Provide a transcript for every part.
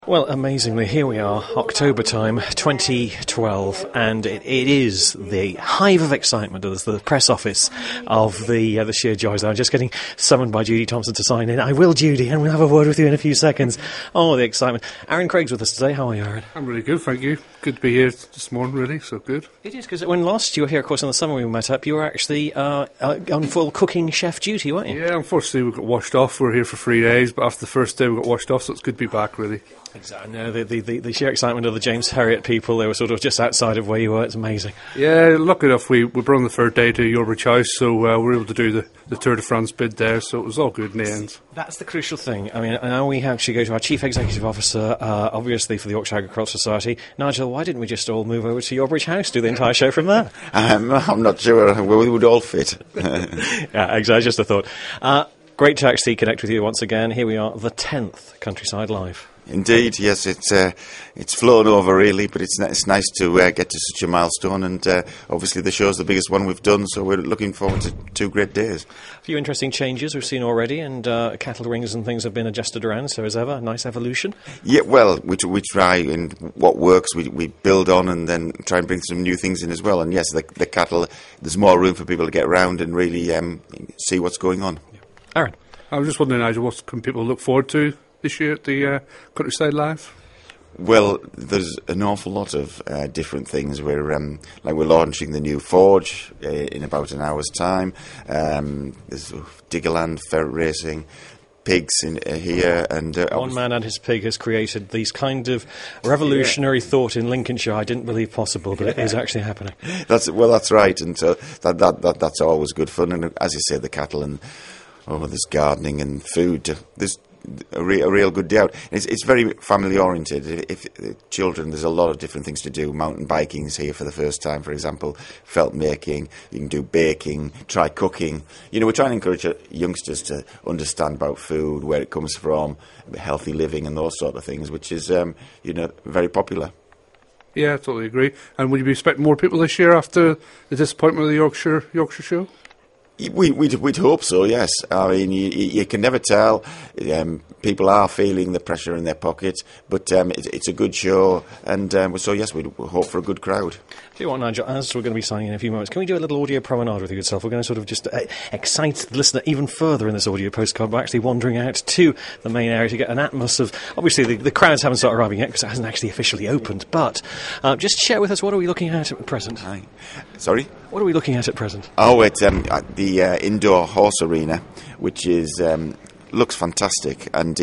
Well, amazingly, here we are, October time, 2012, and it is the hive of excitement as the press office of the Sheer Joys. I'm just getting summoned by Judy Thompson to sign in. I will, Judy, and we'll have a word with you in a few seconds. Oh, the excitement. Aaron Craig's with us today. How are you, Aaron? I'm really good, thank you. Good to be here this morning, really, so good. It is, because when last you were here, of course, in the summer we met up, you were actually on full cooking chef duty, weren't you? Yeah, unfortunately we got washed off. We were here for 3 days, but after the first day we got washed off, so it's good to be back, really. Exactly. No, the sheer excitement of the James Herriot people, they were sort of just outside of where you were. It's amazing. Yeah, lucky enough, we were on the third day to Yorbridge House, so we were able to do the Tour de France bid there, so it was all good in the end. That's the crucial thing. I mean, now we actually go to our Chief Executive Officer, obviously for the Yorkshire Agricultural Society. Nigel, why didn't we just all move over to Yorbridge House, do the entire show from there? I'm not sure we would all fit. Yeah, exactly, just a thought. Great to actually connect with you once again. Here we are, the 10th Countryside Live. Indeed, yes, it's flown over really, but it's nice to get to such a milestone, and obviously the show's the biggest one we've done, so we're looking forward to 2 great days. A few interesting changes we've seen already, and cattle rings and things have been adjusted around, so as ever, nice evolution. Yeah, well, we try, and what works we build on, and then try and bring some new things in as well. And yes, the cattle, there's more room for people to get around and really see what's going on. Yeah. Aaron? I was just wondering, Nigel, what can people look forward to this year at the Countryside Live? Well, there's an awful lot of different things. We're launching the new forge in about an hour's time. There's Diggerland, ferret racing, pigs in here, and one man and his pig has created these kind of revolutionary thought in Lincolnshire I didn't believe possible, but it is actually happening. That's right, and so that's always good fun. And as you say, the cattle and there's gardening and food. There's a real good day out. It's very family oriented. If children, there's a lot of different things to do. Mountain biking is here for the first time, for example. Felt making. You can do baking. Try cooking. We're trying to encourage youngsters to understand about food, where it comes from, healthy living, and those sort of things, which is very popular. Yeah, I totally agree. And would you be expecting more people this year after the disappointment of the Yorkshire show? We'd hope so, yes. I mean, you can never tell. People are feeling the pressure in their pockets, but it's a good show, and so yes, we hope for a good crowd. Tell you what, Nigel, as we're going to be signing in a few moments, can we do a little audio promenade with you good self? We're going to sort of just excite the listener even further in this audio postcard by actually wandering out to the main area to get an atmosphere of... Obviously, the crowds haven't started arriving yet because it hasn't actually officially opened, but just share with us, what are we looking at present? Hi. Sorry? What are we looking at present? Oh, it's the indoor horse arena, which is looks fantastic, and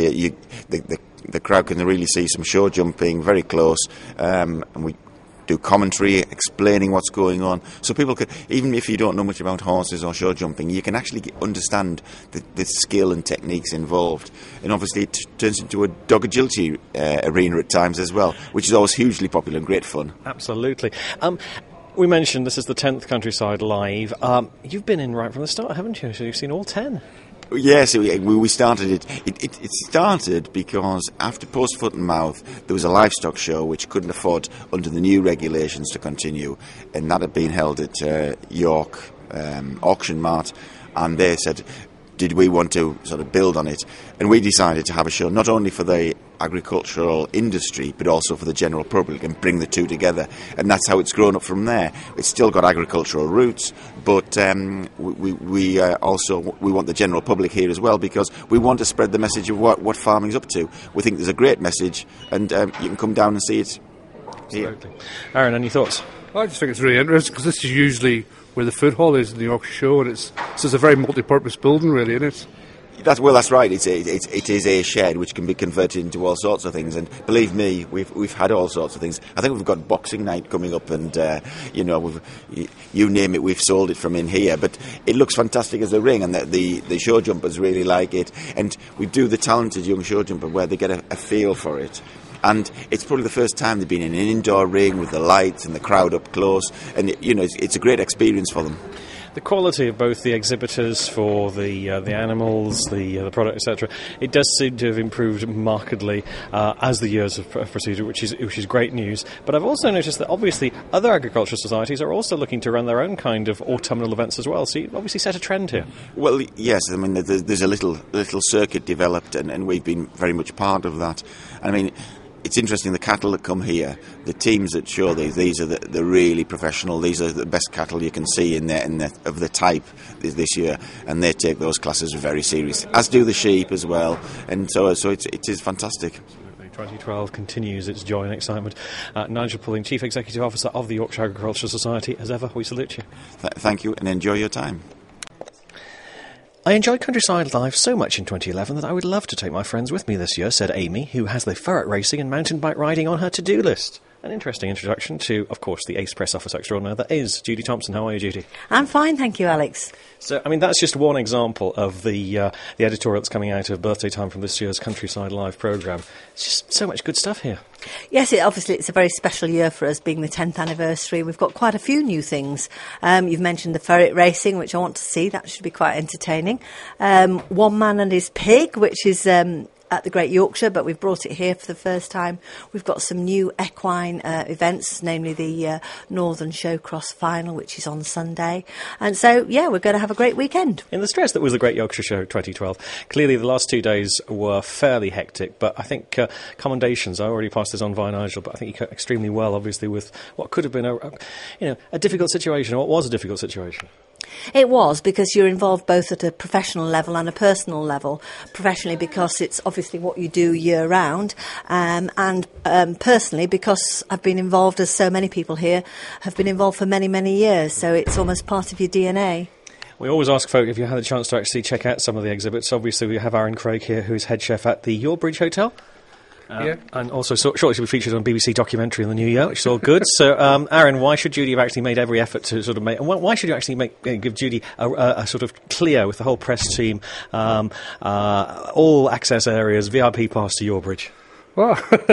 the crowd can really see some show jumping very close, and we do commentary explaining what's going on, so people could, even if you don't know much about horses or show jumping, you can actually understand the skill and techniques involved. And obviously it turns into a dog agility arena at times as well, which is always hugely popular and great fun. Absolutely. We mentioned this is the 10th Countryside Live. You've been in right from the start, haven't you? So you've seen all 10. Yes, we started it. It started because after Post Foot and Mouth, there was a livestock show which couldn't afford, under the new regulations, to continue, and that had been held at York Auction Mart, and they said, did we want to sort of build on it? And we decided to have a show not only for the agricultural industry but also for the general public and bring the two together, and that's how it's grown up from there. It's still got agricultural roots, but we also want the general public here as well, because we want to spread the message of what farming's up to. We think there's a great message, and you can come down and see it here. Absolutely. Aaron, any thoughts? I just think it's really interesting, because this is usually where the food hall is in the Yorkshire show, and it's a very multi-purpose building, really, isn't it? That's right. It is a shed which can be converted into all sorts of things, and believe me, we've had all sorts of things. I think we've got Boxing Night coming up, and you name it, we've sold it from in here. But it looks fantastic as a ring, and the show jumpers really like it. And we do the talented young show jumper where they get a feel for it. And it's probably the first time they've been in an indoor ring with the lights and the crowd up close, and it's a great experience for them. The quality of both the exhibitors for the animals, the product, etc., it does seem to have improved markedly as the years have proceeded, which is great news. But I've also noticed that obviously other agricultural societies are also looking to run their own kind of autumnal events as well. So you obviously set a trend here. Well, yes. I mean, there's a little circuit developed, and we've been very much part of that. I mean, it's interesting, the cattle that come here, the teams that show these are the really professional, these are the best cattle you can see in of the type this year, and they take those classes very seriously, as do the sheep as well, and so it is fantastic. 2012 continues its joy and excitement. Nigel Pulling, Chief Executive Officer of the Yorkshire Agricultural Society, as ever, we salute you. Thank you, and enjoy your time. I enjoyed Countryside Live so much in 2011 that I would love to take my friends with me this year, said Amy, who has the ferret racing and mountain bike riding on her to-do list. An interesting introduction to, of course, the ace press officer extraordinaire that is Judy Thompson. How are you, Judy? I'm fine, thank you, Alex. So, I mean, that's just one example of the editorial that's coming out of birthday time from this year's Countryside Live programme. It's just so much good stuff here. Yes, obviously it's a very special year for us, being the 10th anniversary. We've got quite a few new things. You've mentioned the ferret racing, which I want to see. That should be quite entertaining. One Man and His Pig, which is at the Great Yorkshire, but we've brought it here for the first time. We've got some new equine events, namely the Northern Showcross Final, which is on Sunday. And so, yeah, we're going to have a great weekend. In the stress that was the Great Yorkshire Show 2012, clearly the last 2 days were fairly hectic, but I think commendations, I already passed this on via Nigel, but I think he cut extremely well, obviously, with what could have been a difficult situation, or what was a difficult situation. It was, because you're involved both at a professional level and a personal level. Professionally, because it's obviously what you do year round, and personally, because I've been involved, as so many people here have been involved for many, many years, so it's almost part of your DNA. We always ask folk if you had a chance to actually check out some of the exhibits. Obviously, we have Aaron Craig here, who's head chef at the Yorbridge Hotel. And also shortly to be featured on BBC documentary in the new year, which is all good. So, Aaron, why should Judy have actually made every effort to sort of make... Why should you actually give Judy a sort of clear with the whole press team, all access areas, VIP pass to Yorbridge? Well,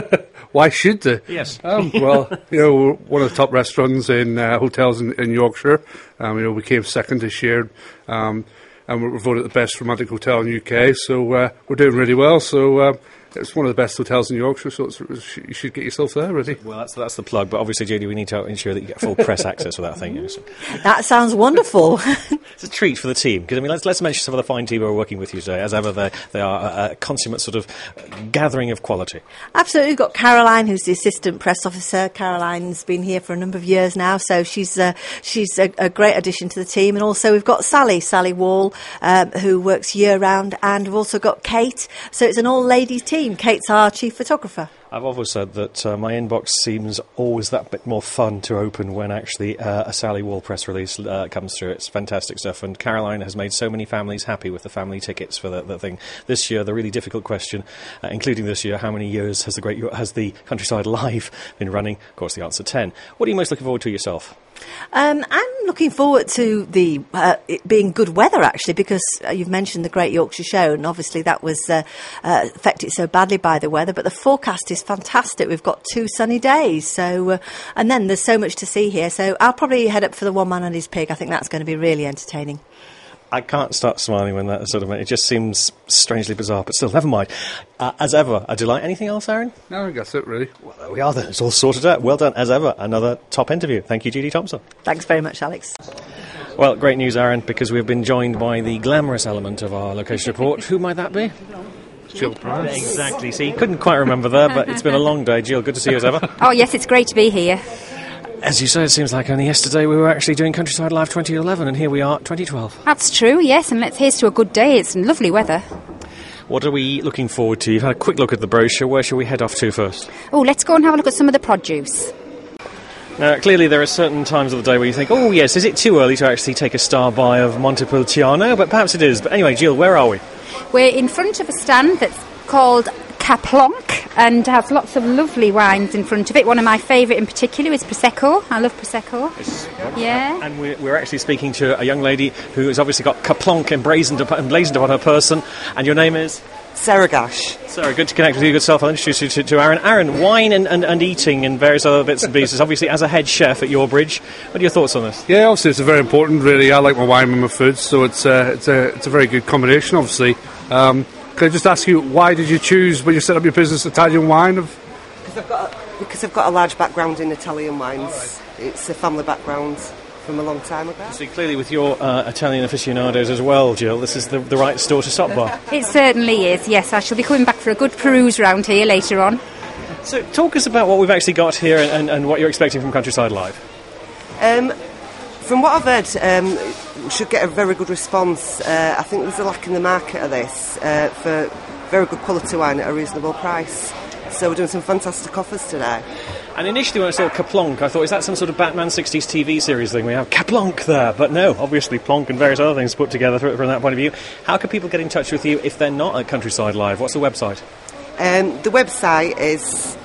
why should they? Yes. Well, we're one of the top restaurants in hotels in Yorkshire. We came second this year, and we're voted the best romantic hotel in the UK. So we're doing really well. So. It's one of the best hotels in Yorkshire, so you should get yourself there, really. Well, that's the plug, but obviously, Judy, we need to ensure that you get full press access for that thing. So. That sounds wonderful. It's a treat for the team, because, I mean, let's mention some of the fine team who are working with you today. As ever, they are a consummate sort of gathering of quality. Absolutely. We've got Caroline, who's the assistant press officer. Caroline's been here for a number of years now, so she's a great addition to the team. And also we've got Sally Wall, who works year-round, and we've also got Kate, so it's an all-ladies team. Kate's our chief photographer. I've always said that my inbox seems always that bit more fun to open when actually a Sally Wall press release comes through. It's fantastic stuff, and Caroline has made so many families happy with the family tickets for the thing. This year, the really difficult question, including this year, how many years has the Countryside Live been running? Of course, the answer 10. What are you most looking forward to yourself? I'm looking forward to it being good weather, actually, because you've mentioned the Great Yorkshire Show, and obviously that was affected so badly by the weather, but the forecast is fantastic. We've got 2 sunny days, so and then there's so much to see here, so I'll probably head up for the One Man and His Pig. I think that's going to be really entertaining. I can't start smiling when that sort of... It just seems strangely bizarre, but still, never mind. As ever, a delight. Anything else, Aaron? No, I think that's it, really. Well, there we are then. It's all sorted out. Well done, as ever. Another top interview. Thank you, Judy Thompson. Thanks very much, Alex. Well, great news, Aaron, because we've been joined by the glamorous element of our location report. Who might that be? Jill Price. Exactly. See, couldn't quite remember there, but it's been a long day. Jill, good to see you as ever. Oh, yes, it's great to be here. As you say, it seems like only yesterday we were actually doing Countryside Live 2011, and here we are, 2012. That's true, yes, and here's to a good day. It's lovely weather. What are we looking forward to? You've had a quick look at the brochure. Where shall we head off to first? Oh, let's go and have a look at some of the produce. Now, clearly there are certain times of the day where you think, oh yes, is it too early to actually take a star buy of Montepulciano? But perhaps it is. But anyway, Jill, where are we? We're in front of a stand that's called Caplonk and has lots of lovely wines in front of it. One of my favourite in particular is Prosecco. I love Prosecco. Yeah. And we're actually speaking to a young lady who has obviously got Caplonk emblazoned upon her person. And your name is? Sarah Gash. Sarah, good to connect with you. Good self. I'll introduce you to Aaron. Aaron, wine and eating and various other bits and pieces. Obviously, as a head chef at Yorbridge, what are your thoughts on this? Yeah, obviously it's very important. Really, I like my wine with my food, so it's a very good combination. Obviously, can I just ask you, why did you choose when you set up your business Italian wine? Because I've got a large background in Italian wines. Right. It's a family background from a long time ago. So clearly with your Italian aficionados as well, Jill, this is the right store to stop by. It certainly is, yes. I shall be coming back for a good peruse round here later on. So talk us about what we've actually got here and what you're expecting from Countryside Live. From what I've heard, we should get a very good response. I think there's a lack in the market of this for very good quality wine at a reasonable price. So we're doing some fantastic offers today. And initially when I saw Kaplonk, I thought, is that some sort of Batman 60s TV series thing? We have Kaplonk there. But no, obviously Plonk and various other things put together from that point of view. How can people get in touch with you if they're not at Countryside Live? What's the website? The website is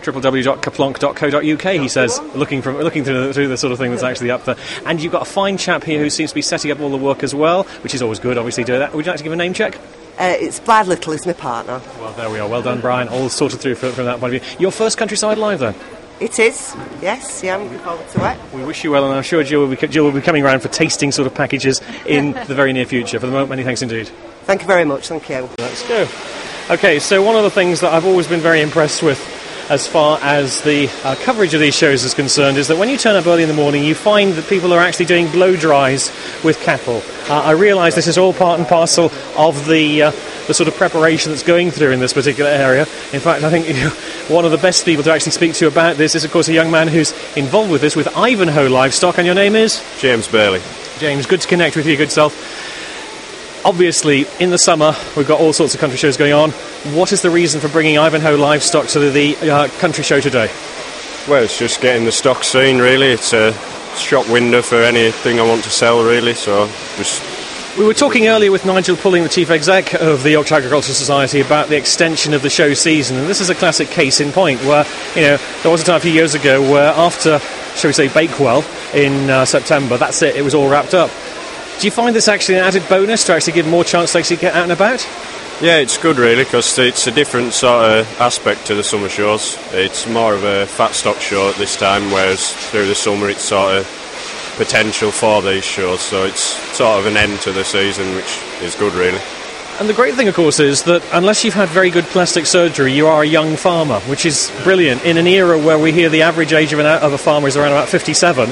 www.kaplonk.co.uk, he says, looking through the sort of thing that's actually up there. And you've got a fine chap here who seems to be setting up all the work as well, which is always good, obviously, doing that. Would you like to give a name check? It's Brad Little is my partner. Well, there we are. Well done, Brian. All sorted through from that point of view. Your first Countryside Live, then? It is, yes. Yeah, I'm looking forward to it. We wish you well, and I'm sure Jill will be coming around for tasting sort of packages in the very near future. For the moment, many thanks indeed. Thank you very much. Thank you. Let's go. Okay, so one of the things that I've always been very impressed with as far as the coverage of these shows is concerned is that when you turn up early in the morning you find that people are actually doing blow dries with cattle. I realise this is all part and parcel of the sort of preparation that's going through in this particular area. In fact, I think one of the best people to actually speak to about this is, of course, a young man who's involved with this with Ivanhoe Livestock, and your name is? James Bailey. James, good to connect with you, good self. Obviously, in the summer, we've got all sorts of country shows going on. What is the reason for bringing Ivanhoe Livestock to the country show today? Well, it's just getting the stock seen, really. It's a shop window for anything I want to sell, really, so just... We were talking earlier with Nigel Pulling, the Chief Exec of the Yorkshire Agricultural Society, about the extension of the show season, and this is a classic case in point where, there was a time a few years ago where after, shall we say, Bakewell in September, that's it was all wrapped up. Do you find this actually an added bonus to actually give more chance to actually get out and about? Yeah, it's good, really, because it's a different sort of aspect to the summer shows. It's more of a fat stock show at this time, whereas through the summer it's sort of potential for these shows, so it's sort of an end to the season, which is good, really. And the great thing, of course, is that unless you've had very good plastic surgery, you are a young farmer, which is brilliant. In an era where we hear the average age of a farmer is around about 57,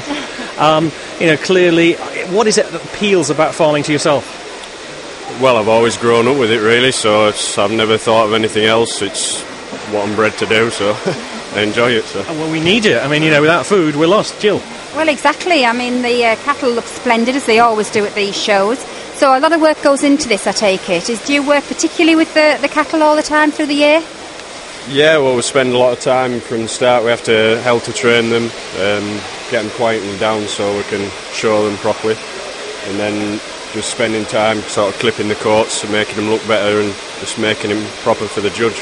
clearly, what is it that appeals about farming to yourself? Well, I've always grown up with it, really, so I've never thought of anything else. It's what I'm bred to do, so I enjoy it. So. Well, we need it. I mean, without food, we're lost. Jill? Well, exactly. I mean, the cattle look splendid, as they always do at these shows. So a lot of work goes into this, I take it. Do you work particularly with the cattle all the time through the year? Yeah, well, we spend a lot of time from the start. We have to help to train them, get them quietened down so we can show them properly. And then just spending time sort of clipping the coats and making them look better and just making them proper for the judge.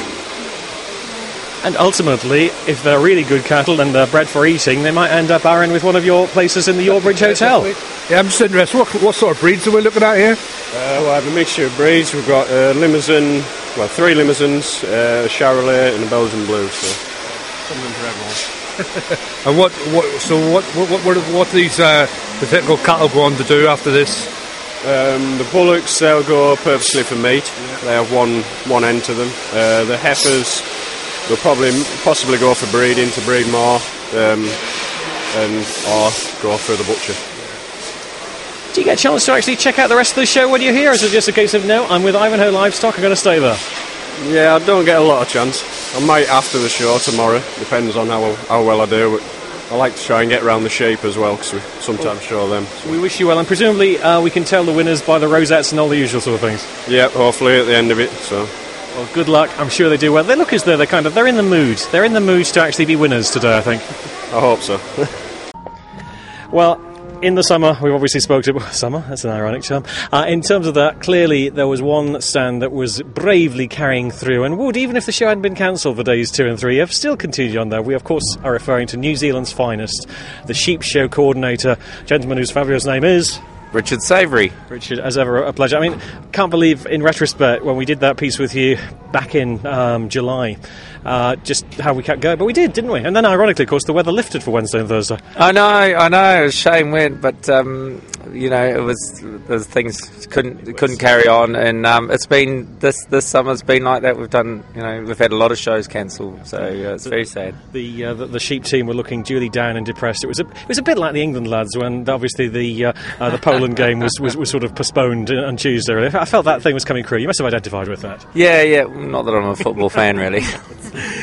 And ultimately, if they're really good cattle and they're bred for eating, they might end up, Aaron, with one of your places in the Yorbridge Hotel. Yeah, I'm just interested. What sort of breeds are we looking at here? Well, I have a mixture of breeds. We've got Limousin, well, 3 Limousins, a Charolais and a Belgian Blue. So something for everyone. And what these particular cattle go on to do after this? The bullocks, they'll go purposely for meat. Yeah. They have one end to them. The heifers, they'll possibly go for breeding to breed more, or go through the butcher. Do you get a chance to actually check out the rest of the show when you're here, or is it just a case of, no, I'm with Ivanhoe Livestock, I'm going to stay there? Yeah, I don't get a lot of chance. I might after the show tomorrow, depends on how well I do, but I like to try and get around the shape as well, because we sometimes show them. So. We wish you well, and presumably we can tell the winners by the rosettes and all the usual sort of things. Yeah, hopefully at the end of it, so... Well, good luck. I'm sure they do well. They look as though they're in the mood. They're in the mood to actually be winners today, I think. I hope so. Well, in the summer, we've obviously spoke to... Summer? That's an ironic term. In terms of that, clearly there was one stand that was bravely carrying through and would, even if the show hadn't been cancelled for days 2 and 3, have still continued on there. We, of course, are referring to New Zealand's finest, the Sheep Show coordinator, gentleman whose fabulous name is... Richard Savoury. Richard, as ever, a pleasure. I mean, can't believe, in retrospect, when we did that piece with you back in July, just how we kept going. But we did, didn't we? And then, ironically, of course, the weather lifted for Wednesday and Thursday. I know. It was a shame when, but it was things couldn't carry on, and it's been this summer's been like that. We've done, we've had a lot of shows cancelled, so it's very sad. The sheep team were looking duly down and depressed. It was a bit like the England lads when obviously the Poland game was sort of postponed on Tuesday. I felt that thing was coming through. You must have identified with that. Yeah. Not that I'm a football fan, really.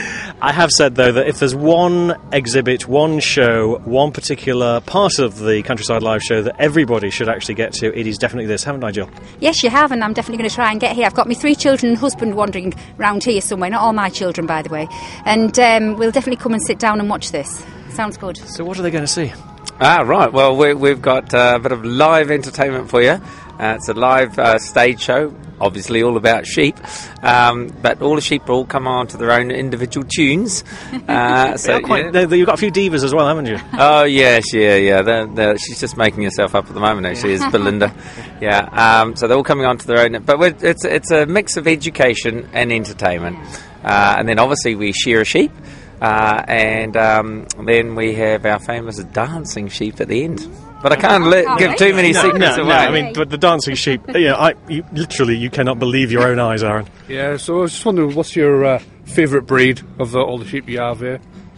I have said, though, that if there's one exhibit, one show, one particular part of the Countryside Live show that everybody should actually get to, it is definitely this, haven't I, Jill? Yes, you have, and I'm definitely going to try and get here. I've got my 3 children and husband wandering round here somewhere, not all my children, by the way. And we'll definitely come and sit down and watch this. Sounds good. So what are they going to see? Right. Well, we've got a bit of live entertainment for you. It's a live stage show, obviously all about sheep, but all the sheep all come on to their own individual tunes. You've got a few divas as well, haven't you? Oh, yes, yeah. She's just making herself up at the moment, actually, is Belinda. Yeah, so they're all coming on to their own. But it's a mix of education and entertainment. And then, obviously, we shear a sheep. And then we have our famous dancing sheep at the end. But I can't give too many secrets away. No, I mean, but the dancing sheep, you cannot believe your own eyes, Aaron. Yeah, so I was just wondering, what's your favourite breed of all the sheep you have here?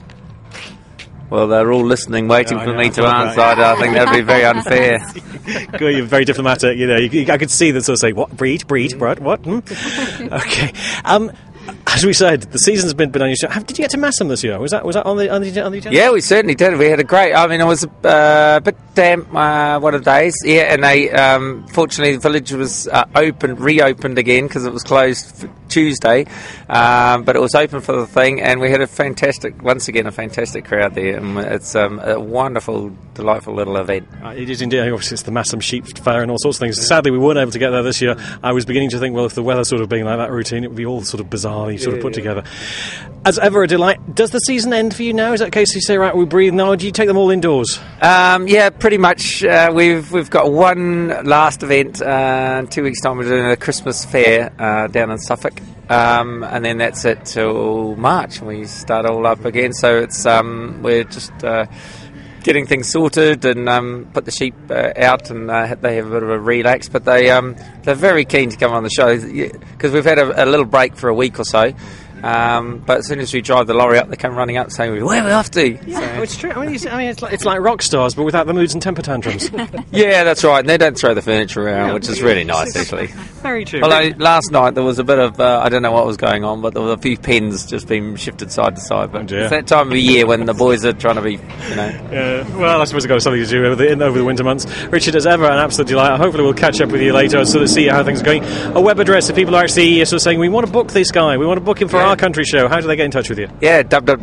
Well, they're all listening, waiting for me to answer. I think that'd be very unfair. Good, you're very diplomatic. I could see that sort of say, what breed, what? Okay. As we said, the season's been on your show. Did you get to Masham this year? Was that on the agenda? Yeah, we certainly did. We had a great. I mean, it was a bit damp one of the days. Yeah, and they fortunately the village was reopened again because it was closed Tuesday, but it was open for the thing, and we had a fantastic crowd there, and it's a wonderful, delightful little event. It is indeed. Obviously, it's the Masham Sheep Fair and all sorts of things. Sadly, we weren't able to get there this year. I was beginning to think, well, if the weather sort of being like that routine, it would be all sort of bizarrely sort of put together. As ever, a delight. Does the season end for you now? Is that the case? You say, right, we breathe now. Do you take them all indoors? Yeah, pretty much. We've got one last event in 2 weeks' time. We're doing a Christmas fair down in Suffolk, and then that's it till March. We start all up again. So it's we're just getting things sorted and put the sheep out, and they have a bit of a relax. But they're very keen to come on the show because we've had a little break for a week or so. But as soon as we drive the lorry up, they come running up saying, "Where are we off to?" Yeah, it's true. I mean, it's like rock stars, but without the moods and temper tantrums. Yeah, that's right. And they don't throw the furniture around, which is really nice, actually. Very true. Although last night there was a bit of I don't know what was going on, but there was a few pens just being shifted side to side. But it's that time of year when the boys are trying to be, well, I suppose it's got something to do over the winter months. Richard, as ever, an absolute delight. Hopefully we'll catch up with you later and sort of see how things are going. A web address if people are actually sort of saying, we want to book this guy, we want to book him for our country show. How do they get in touch with you? Yeah,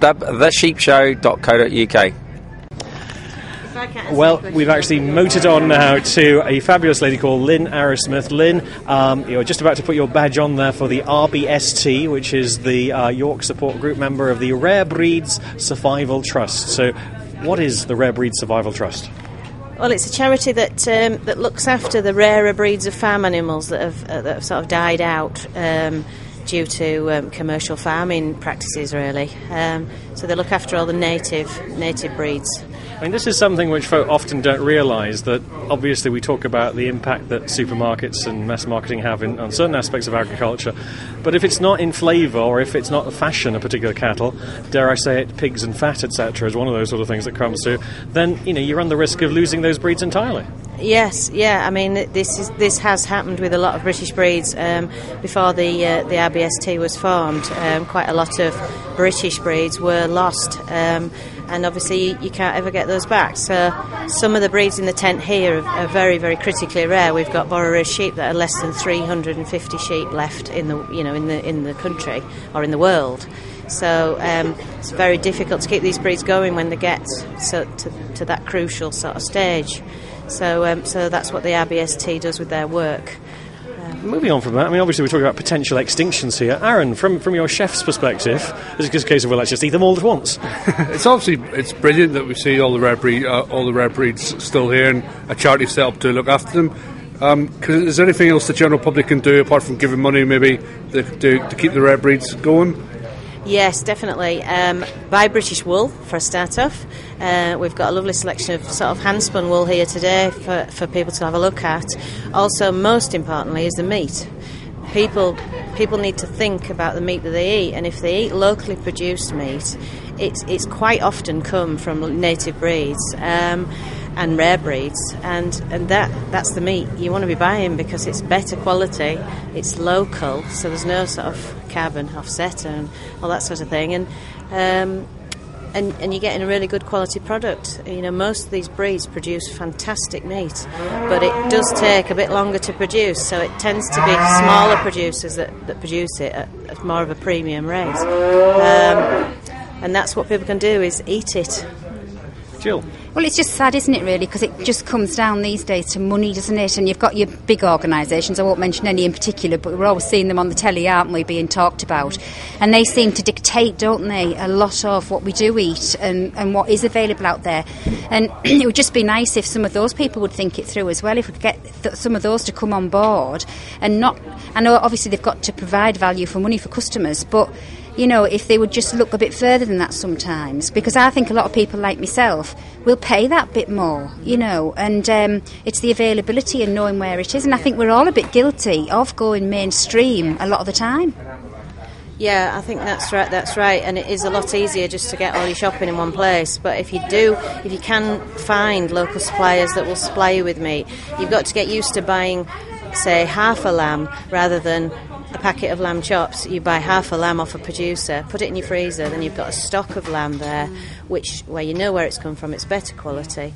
www.thesheepshow.co.uk. Well, we've actually motored on now to a fabulous lady called Lynn Arrowsmith. Lynn, you're just about to put your badge on there for the RBST, which is the York Support Group member of the Rare Breeds Survival Trust. So what is the Rare Breeds Survival Trust? Well, it's a charity that looks after the rarer breeds of farm animals that have sort of died out due to commercial farming practices, really. So they look after all the native breeds. I mean, this is something which folk often don't realise, that obviously we talk about the impact that supermarkets and mass marketing have on certain aspects of agriculture, but if it's not in flavour or if it's not the fashion of particular cattle, dare I say it, pigs and fat, etc., is one of those sort of things that comes through, then, you run the risk of losing those breeds entirely. Yes, yeah. I mean, this has happened with a lot of British breeds. Before the RBST was formed, quite a lot of British breeds were lost, and obviously you can't ever get those back. So some of the breeds in the tent here are very, very critically rare. We've got Borrower sheep that are less than 350 sheep left in the country or in the world. So it's very difficult to keep these breeds going when they get to that crucial sort of stage. So that's what the RBST does with their work. Moving on from that, I mean, obviously we're talking about potential extinctions here. Aaron, from your chef's perspective, is it just a case of, well, let's just eat them all at once? It's brilliant that we see all the rare breeds still here and a charity set up to look after them. Is there anything else the general public can do apart from giving money, maybe, to keep the rare breeds going? Yes, definitely. Buy British wool for a start off. We've got a lovely selection of sort of hand-spun wool here today for people to have a look at. Also, most importantly, is the meat. People need to think about the meat that they eat, and if they eat locally produced meat, it's quite often come from native breeds and rare breeds, and that's the meat you want to be buying because it's better quality, it's local, so there's no sort of carbon offset and all that sort of thing, and And you're getting a really good quality product. You know, most of these breeds produce fantastic meat, but it does take a bit longer to produce, so it tends to be smaller producers that produce it at more of a premium rate. And that's what people can do, is eat it. Jill? Well, it's just sad, isn't it, really, because it just comes down these days to money, doesn't it? And you've got your big organisations, I won't mention any in particular, but we're always seeing them on the telly, aren't we, being talked about. And they seem to dictate, don't they, a lot of what we do eat and what is available out there. And it would just be nice if some of those people would think it through as well, if we could get some of those to come on board and not... I know, obviously, they've got to provide value for money for customers, but... You know, if they would just look a bit further than that sometimes, because I think a lot of people like myself will pay that bit more, you know, and it's the availability and knowing where it is, and I think we're all a bit guilty of going mainstream a lot of the time. Yeah, I think that's right, and it is a lot easier just to get all your shopping in one place, but if you can find local suppliers that will supply you with meat, you've got to get used to buying, say, half a lamb rather than a packet of lamb chops. You buy half a lamb off a producer, put it in your freezer, then you've got a stock of lamb there, where you know where it's come from, it's better quality.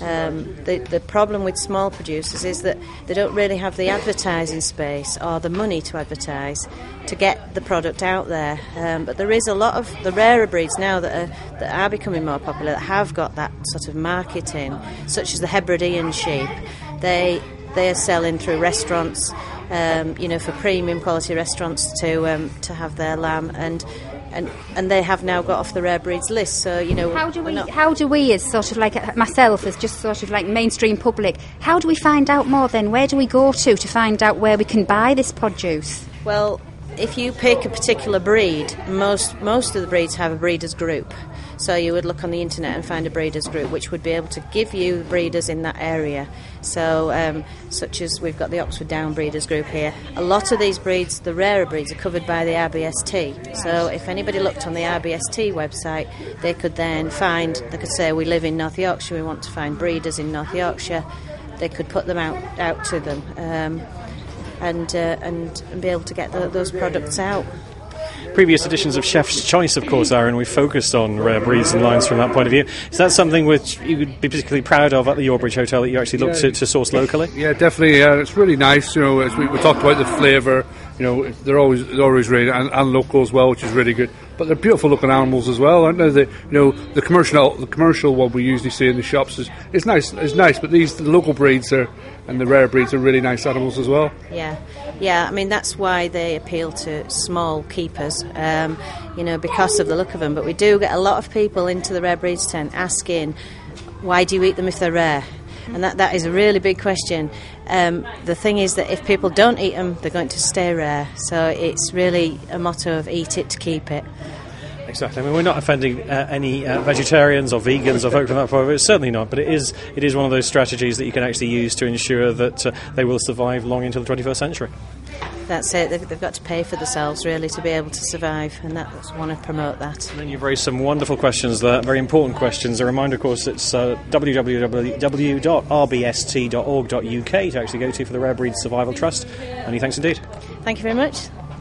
The problem with small producers is that they don't really have the advertising space or the money to advertise to get the product out there. But there is a lot of the rarer breeds now that are becoming more popular, that have got that sort of marketing, such as the Hebridean sheep. They are selling through restaurants, you know, for premium quality restaurants to have their lamb, and they have now got off the rare breeds list. So, you know, how do we as sort of like myself, as just sort of like mainstream public, how do we find out more then? Where do we go to find out where we can buy this produce? Well, if you pick a particular breed, most of the breeds have a breeders group. So you would look on the internet and find a breeders group which would be able to give you the breeders in that area. So such as we've got the Oxford Down breeders group here. A lot of these breeds, the rarer breeds, are covered by the RBST. So if anybody looked on the RBST website, they could say, we live in North Yorkshire, we want to find breeders in North Yorkshire. They could put them out to them and be able to get those products out. Previous editions of Chef's Choice, of course, Aaron, we focused on rare breeds and lines from that point of view. Is that something which you would be particularly proud of at the Yorbridge Hotel, that you actually look to source locally? Yeah, definitely. It's really nice. You know, as we talked about the flavour. You know, they're always really and local as well, which is really good. But they're beautiful looking animals as well, aren't they? The commercial one we usually see in the shops is nice. It's nice, but the local breeds and the rare breeds are really nice animals as well. Yeah. I mean, that's why they appeal to small keepers. You know, because of the look of them. But we do get a lot of people into the rare breeds tent asking, why do you eat them if they're rare? And that is a really big question. The thing is that if people don't eat them, they're going to stay rare. So it's really a motto of eat it to keep it. Exactly. I mean, we're not offending any vegetarians or vegans or folk from that point of view. It's certainly not. But it is one of those strategies that you can actually use to ensure that they will survive long into the 21st century. That's it. They've got to pay for themselves, really, to be able to survive, and that's want to promote that. And then you've raised some wonderful questions there, very important questions. A reminder, of course, it's www.rbst.org.uk to actually go to for the Rare Breeds Survival Trust. Many thanks indeed. Thank you very much.